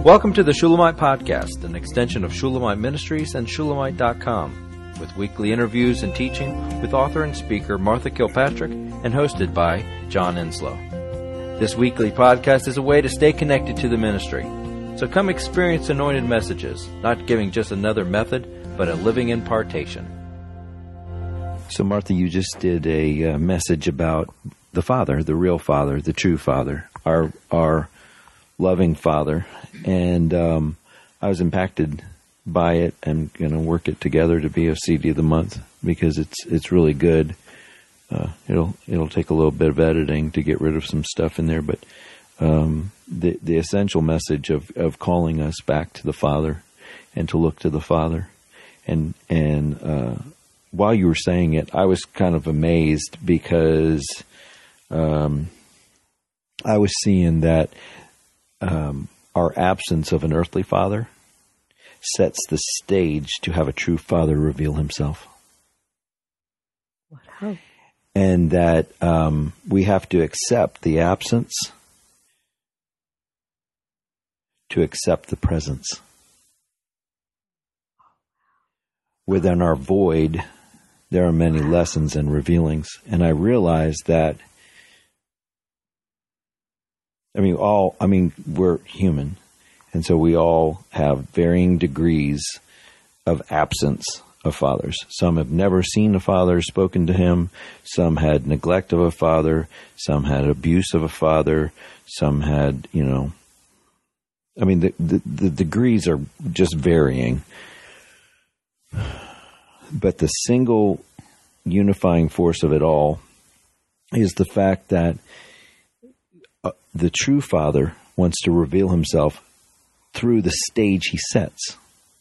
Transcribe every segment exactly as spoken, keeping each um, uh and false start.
Welcome to the Shulamite Podcast, an extension of Shulamite Ministries and Shulamite dot com, with weekly interviews and teaching with author and speaker Martha Kilpatrick and hosted by John Enslow. This weekly podcast is a way to stay connected to the ministry. So come experience anointed messages, not giving just another method, but a living impartation. So Martha, you just did a uh, message about the Father, the real Father, the true Father, our our loving Father, and um, I was impacted by it. I'm going to work it together to be a C D of the month because it's it's really good. Uh, it'll it'll take a little bit of editing to get rid of some stuff in there, but um, the the essential message of, of calling us back to the Father and to look to the Father, and and uh, while you were saying it, I was kind of amazed because um, I was seeing that. Um, our absence of an earthly father sets the stage to have a true father reveal himself. Wow. And that um, we have to accept the absence to accept the presence. Within our void, there are many lessons and revealings. And I realized that I mean, all, I mean, we're human, and so we all have varying degrees of absence of fathers. Some have never seen a father, spoken to him. Some had neglect of a father. Some had abuse of a father. Some had, you know, I mean, the, the, the degrees are just varying. But the single unifying force of it all is the fact that the true Father wants to reveal himself through the stage he sets.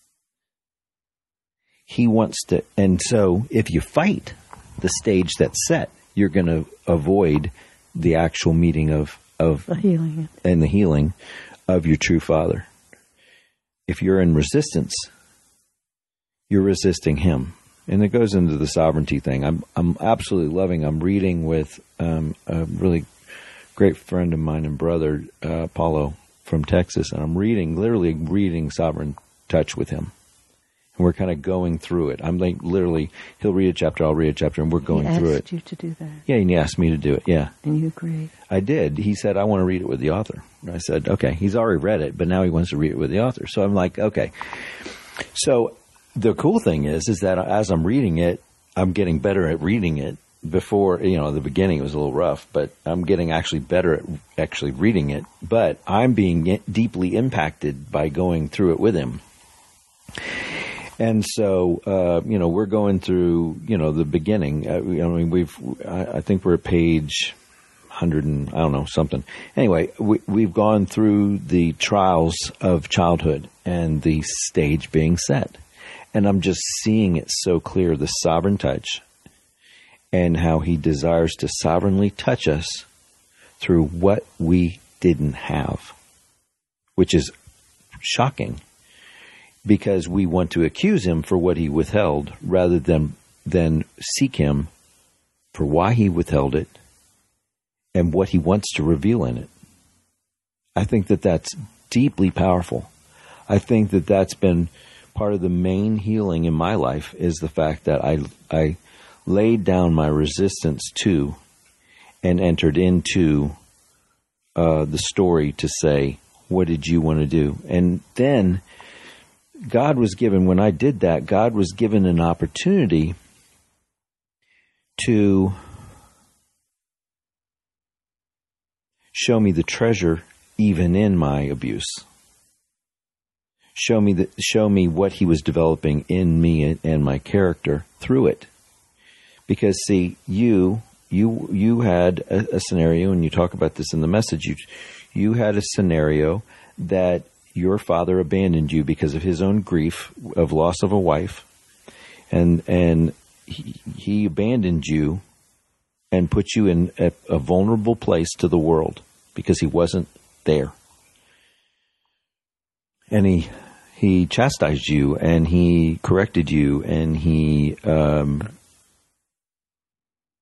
He wants to, and so if you fight the stage that's set, you're going to avoid the actual meeting of, of the healing and the healing of your true Father. If you're in resistance, you're resisting him. And it goes into the sovereignty thing. I'm I'm absolutely loving, I'm reading with um, a really great friend of mine and brother, uh, Paulo from Texas, and I'm reading, literally reading Sovereign Touch with him. And we're kind of going through it. I'm like, literally, he'll read a chapter, I'll read a chapter, and we're going he through it. He asked you to do that. Yeah, and he asked me to do it, yeah. And you agreed. I did. He said, I want to read it with the author. And I said, okay. He's already read it, but now he wants to read it with the author. So I'm like, okay. So the cool thing is, is that as I'm reading it, I'm getting better at reading it. Before, you know, the beginning it was a little rough, but I'm getting actually better at actually reading it. But I'm being deeply impacted by going through it with him. And so, uh, you know, we're going through, you know, the beginning. Uh, I mean, we've, I, I think we're at page one hundred and, I don't know, something. Anyway, we, we've gone through the trials of childhood and the stage being set. And I'm just seeing it so clear, the sovereign touch. And how he desires to sovereignly touch us through what we didn't have, which is shocking because we want to accuse him for what he withheld rather than than seek him for why he withheld it and what he wants to reveal in it. I think that that's deeply powerful. I think that that's been part of the main healing in my life is the fact that I I laid down my resistance to and entered into uh, the story to say, what did you want to do? And then God was given, when I did that, God was given an opportunity to show me the treasure even in my abuse. Show me the, show me what he was developing in me and my character through it. Because, see, you you you had a, a scenario, and you talk about this in the message, you, you had a scenario that your father abandoned you because of his own grief of loss of a wife, and and he, he abandoned you and put you in a, a vulnerable place to the world because he wasn't there. And he he chastised you, and he corrected you, and he um,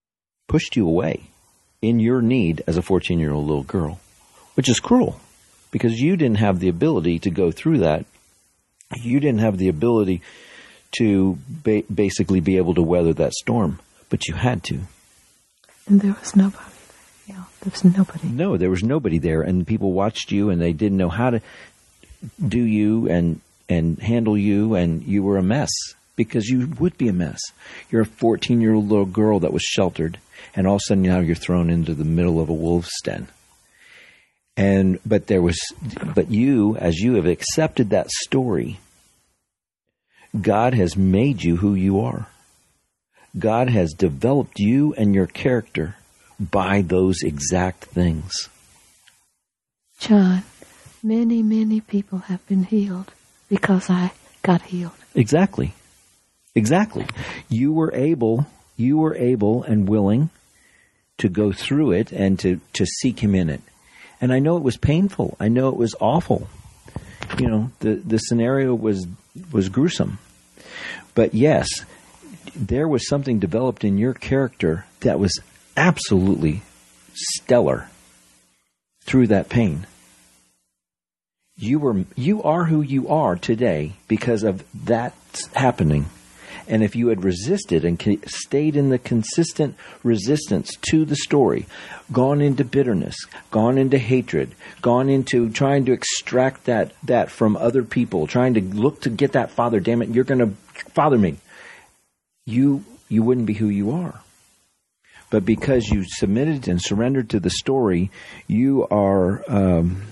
pushed you away in your need as a fourteen-year-old little girl, which is cruel. because you didn't have the ability to go through that. You didn't have the ability to ba- basically be able to weather that storm, but you had to. And there was nobody there. Yeah, there was nobody. No, there was nobody there, and people watched you, and they didn't know how to do you and and handle you, and you were a mess, because you would be a mess. You're a fourteen-year-old little girl that was sheltered, and all of a sudden now you're thrown into the middle of a wolf's den. And but there was, but you, as you have accepted that story, God has made you who you are. God has developed you and your character by those exact things. John, many, many people have been healed because I got healed. Exactly. Exactly. You were able, you were able and willing to go through it and to, to seek him in it. And I know it was painful. I know it was awful. You know, the, the scenario was was gruesome. But yes, there was something developed in your character that was absolutely stellar through that pain. You were you are who you are today because of that happening. And if you had resisted and stayed in the consistent resistance to the story, gone into bitterness, gone into hatred, gone into trying to extract that that from other people, trying to look to get that father, damn it, you're going to father me, you you wouldn't be who you are. But because you submitted and surrendered to the story, you are um,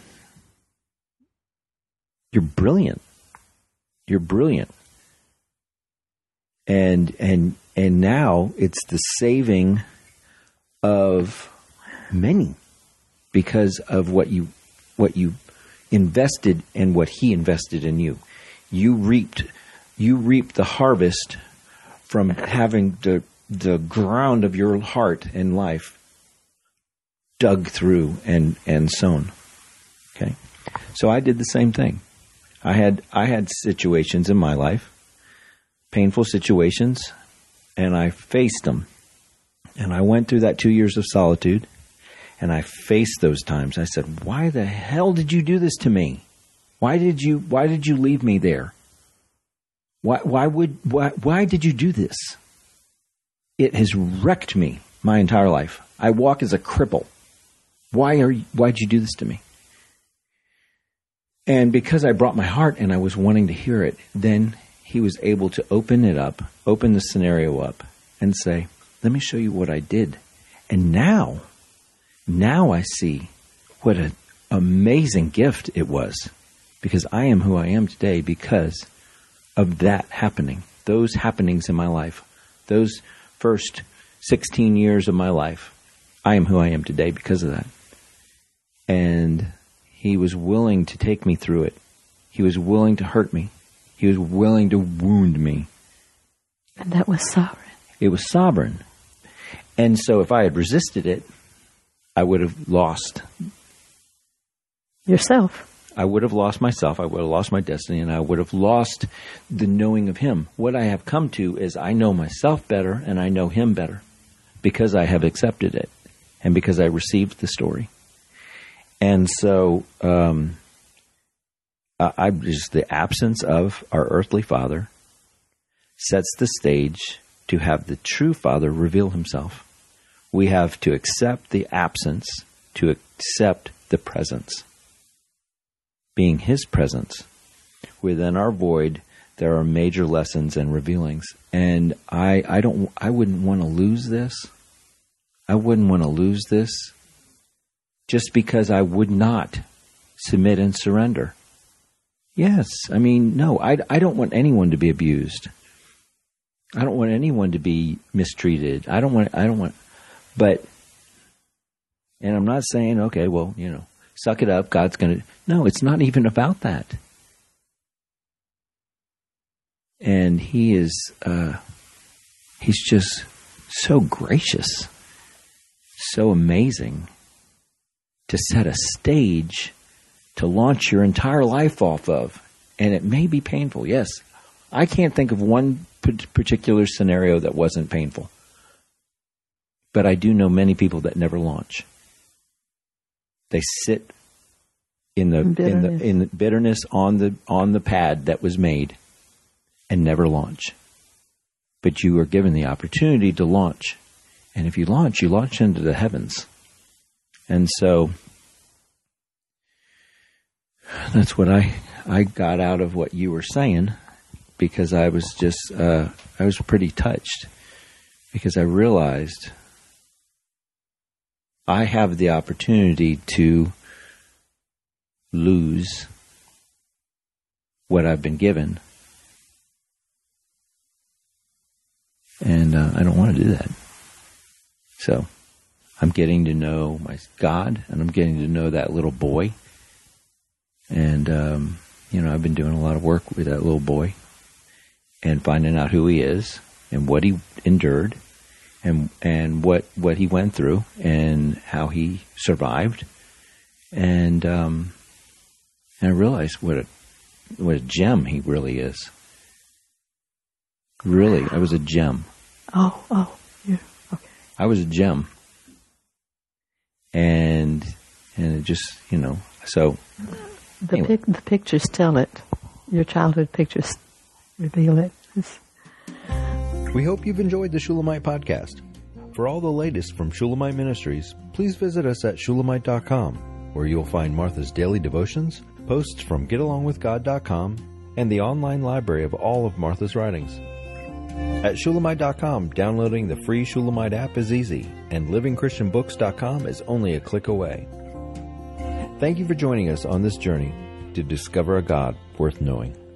you're brilliant. You're brilliant. And and and now it's the saving of many because of what you what you invested and what he invested in you. You reaped you reaped the harvest from having the the ground of your heart and life dug through and, and sown. Okay? So I did the same thing. I had I had situations in my life, painful situations, and I faced them. And I went through that two years of solitude, and I faced those times. I said, "Why the hell did you do this to me? Why did you why did you leave me there? Why why would why why did you do this?" It has wrecked me my entire life. I walk as a cripple. Why are you, why'd you do this to me? And because I brought my heart and I was wanting to hear it, then he was able to open it up, open the scenario up, and say, "Let me show you what I did." And now, now I see what an amazing gift it was, because I am who I am today because of that happening, those happenings in my life, those first sixteen years of my life. I am who I am today because of that. And he was willing to take me through it. He was willing to hurt me. He was willing to wound me. And that was sovereign. It was sovereign. And so if I had resisted it, I would have lost yourself. I would have lost myself. I would have lost my destiny, and I would have lost the knowing of him. What I have come to is I know myself better and I know him better because I have accepted it and because I received the story. And so um, I, I just the absence of our earthly father sets the stage to have the true father reveal himself. We have to accept the absence to accept the presence. Being his presence within our void, there are major lessons and revealings. And I, I don't, I wouldn't want to lose this. I wouldn't want to lose this just because I would not submit and surrender. Yes, I mean, no, I, I don't want anyone to be abused. I don't want anyone to be mistreated. I don't want, I don't want, but, and I'm not saying, okay, well, you know, suck it up, God's going to... No, it's not even about that. And he is, uh, he's just so gracious, so amazing to set a stage to launch your entire life off of. And it may be painful, yes. I can't think of one particular scenario that wasn't painful. But I do know many people that never launch. They sit in the bitterness. in the in the bitterness on the on the pad that was made, and never launch. But you are given the opportunity to launch, and if you launch, you launch into the heavens. And so that's what I I got out of what you were saying, because I was just uh, I was pretty touched, because I realized I have the opportunity to lose what I've been given, and uh, I don't want to do that. So I'm getting to know my God, and I'm getting to know that little boy, and um, you know, I've been doing a lot of work with that little boy, and finding out who he is and what he endured, and and what what he went through, and how he survived, and um, and I realized what a what a gem he really is. Really, I was a gem. Oh, oh, yeah, okay. I was a gem, and and it just, you know, so The anyway. pic, the pictures tell it. Your childhood pictures reveal it. It's, We hope you've enjoyed the Shulamite podcast. For all the latest from Shulamite Ministries, please visit us at shulamite dot com, where you'll find Martha's daily devotions, posts from get along with god dot com, and the online library of all of Martha's writings. At shulamite dot com, downloading the free Shulamite app is easy, and living christian books dot com is only a click away. Thank you for joining us on this journey to discover a God worth knowing.